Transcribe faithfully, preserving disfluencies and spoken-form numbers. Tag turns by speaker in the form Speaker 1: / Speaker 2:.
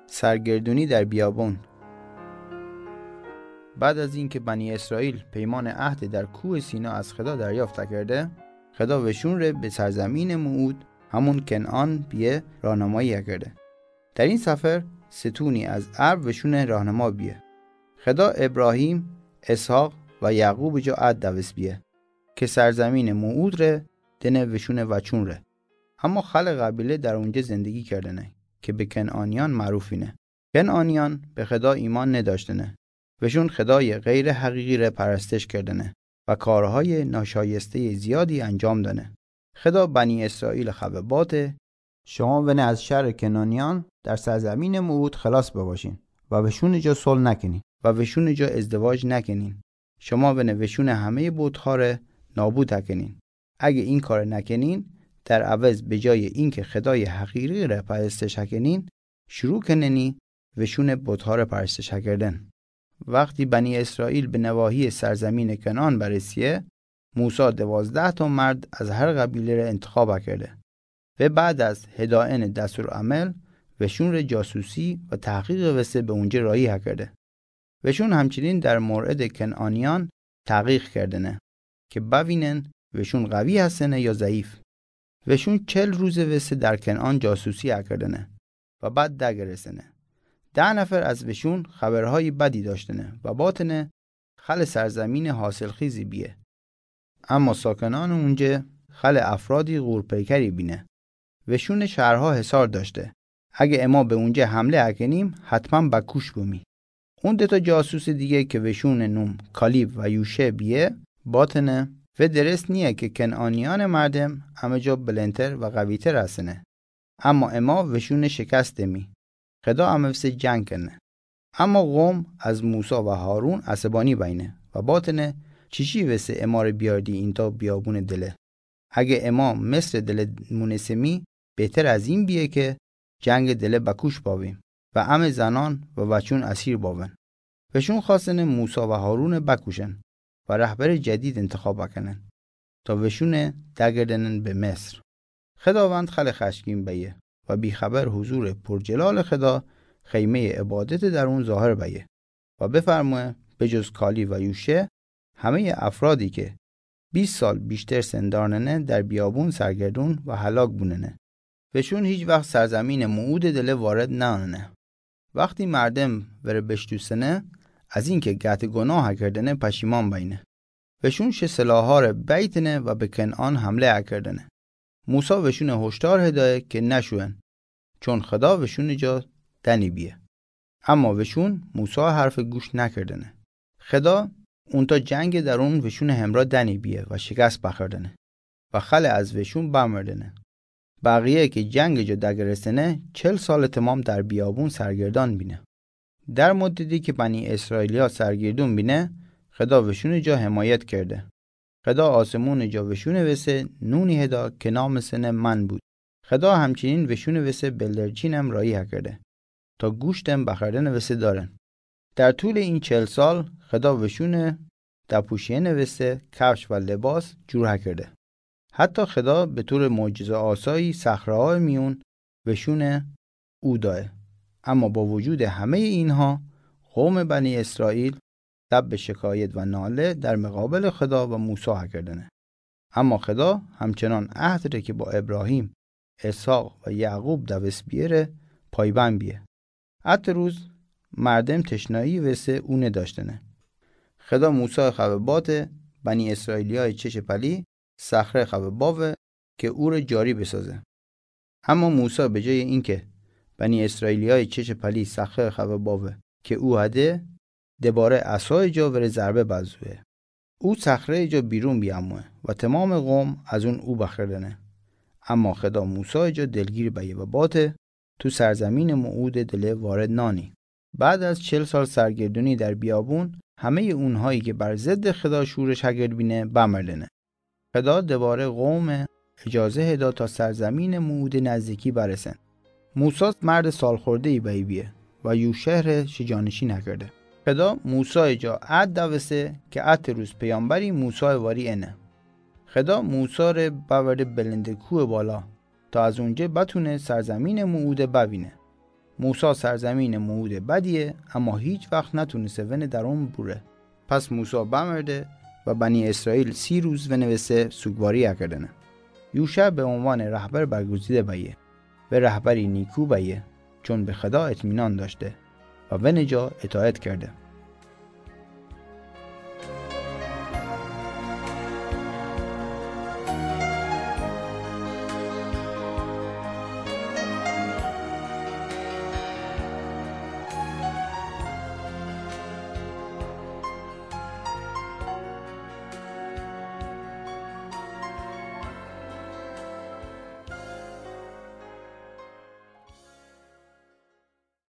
Speaker 1: سرگردونی در بیابان. بعد از اینکه بنی اسرائیل پیمان عهد در کوه سینا از خدا دریافت کرده، خدا وشون رو به سرزمین موعود همون کنعان بیه راهنمایی کرده. در این سفر ستونی از ابر وشون راهنما بیه. خدا ابراهیم، اسحاق و یعقوب جو عهد دوست بیه که سرزمین موعود ره دنه وشون وچون ره. اما خلق قبیله در اونجا زندگی کردنه که به کنعانیان معروفینه. کنعانیان به خدا ایمان نداشتنه. وشون خدای غیر حقیقی را پرستش کردنه و کارهای ناشایسته زیادی انجام دانه. خدا بنی اسرائیل خبباته شما ونه از شر کنعانیان در سرزمین موعود خلاص بباشین و وشون جا صلح نکنین و وشون جا ازدواج نکنین. شما ونه وشون همه بت‌ها را نابود کنین. اگه این کار نکنین، در عوض به جای اینکه خدای حقیقی را پرستش کنین، شروع کنین وشون بت‌ها را پرستش کردن. وقتی بنی اسرائیل به نواحی سرزمین کنعان برسیه، موسی دوازده تا مرد از هر قبیله را انتخاب کرده و بعد از هدایت دستور عمل وشون را جاسوسی و تحقیق وسه به اونجا راهی کرده. وشون همچنین در مورد کنعانیان تحقیق کردنه که ببینن وشون قوی هستنه یا ضعیف. وشون چل روز وسه در کنعان جاسوسی کردنه و بعد دگرسنه. ده نفر از وشون خبرهای بدی داشتنه و باطنه خل سرزمین حاصل خیزی بیه. اما ساکنان اونجا خل افرادی غورپیکری بینه. وشون شهرها حصار داشته. اگه اما به اونجا حمله اکنیم حتما بکوش بومی. اون دوتا جاسوس دیگه که وشون نوم کالیب و یوشه بیه باطنه و درست نیه که کنعانیان مردم همه جا بلندتر و قویتر هستنه. اما اما وشون شکست می. خدا هم واسه جنگ کنه. اما قوم از موسی و هارون عصبانی بینه و باطنه چیشی واسه امار بیاردی این تا بیابون دله. اگه امام مثل دل مونسمی بهتر از این بیه که جنگ دله بکوش باویم و ام زنان و بچون اسیر باون. وشون خواستن موسی و هارون بکوشن و رهبر جدید انتخاب کنن تا وشون دگردنن به مصر. خداوند خل خشکین بیه و بیخبر حضور پرجلال خدا خیمه عبادت در اون ظاهر بیه و بفرمایه بجز کالی و یوشه همه افرادی که بیست سال بیشتر سندارننه در بیابون سرگردون و هلاک بوننه. وشون هیچ وقت سرزمین موعود دل وارد ناننه. وقتی مردم وره بشتوسنه از اینکه گت گناه کردنه پشیمان بینه. وشون شه سلاح‌ها رو بیتنه و به کنعان حمله کردنه. موسی وشون هشدار هدایه که نشون چون خدا وشون جا دنی بیه. اما وشون موسی حرف گوش نکردنه. خدا اون تا جنگ در اون وشون همراه دنی بیه و شکست بخوردنه و خل از وشون بمردنه. بقیه که جنگ جا دگرستنه چل سال تمام در بیابون سرگردان بینه. در مدتی که بنی اسرائیلیا سرگردون بینه خدا وشون جا حمایت کرده. خدا آسمون جا وشون وسه نونی هدا که نام سن من بود. خدا همچنین وشون وسه بلدرچینم رایی کرده تا گوشتم بخوردن وسه دارن. در طول این چل سال خدا وشون دپوشین وسه کفش و لباس جور کرده. حتی خدا به طور معجزه آسایی صخره‌های میون وشون او داره. اما با وجود همه اینها قوم بنی اسرائیل لب به شکایت و ناله در مقابل خدا و موسی کردنه. اما خدا همچنان عهد را که با ابراهیم، اسحاق و یعقوب دوست بیاره پایبند بیه. حتی روز مردم تشنایی وسه اونه داشتنه. خدا موسی خببات بنی اسرائیلیای چش پلی صخره خبباوه که او رو جاری بسازه. اما موسی به جای اینکه بنی اسرائیلیای چش پلی صخره خبباوه که او هده دوباره عصای جا ور ضربه بزوه. او صخره جا بیرون بیاموه و تمام قوم از اون او بخردنه. اما خدا موسی جا دلگیر بیه و باته تو سرزمین موعود دل وارد نانی. بعد از چل سال سرگردونی در بیابون همه اونهایی که بر ضد خدا شورش هگرد بینه بمردنه. خدا دوباره قوم اجازه هدا تا سرزمین موعود نزدیکی برسن. موسی مرد سالخورده ای بیه و یو شهر شجانشی نکرده. خدا موسی جا عد دوسته که عد روز پیامبری موسی واری اینه. خدا موسی رو بورده بلند کوه بالا تا از اونجا بتونه سرزمین موعود ببینه. موسی سرزمین موعود بدیه اما هیچ وقت نتونسته ون در اون بوره. پس موسی بمرده و بنی اسرائیل سی روز ونوسته سوگواری اکردنه. یوشع به عنوان رهبر برگزیده بیه و رهبری نیکو بیه چون به خدا اطمینان داشته و ونجا اطاعت کرده.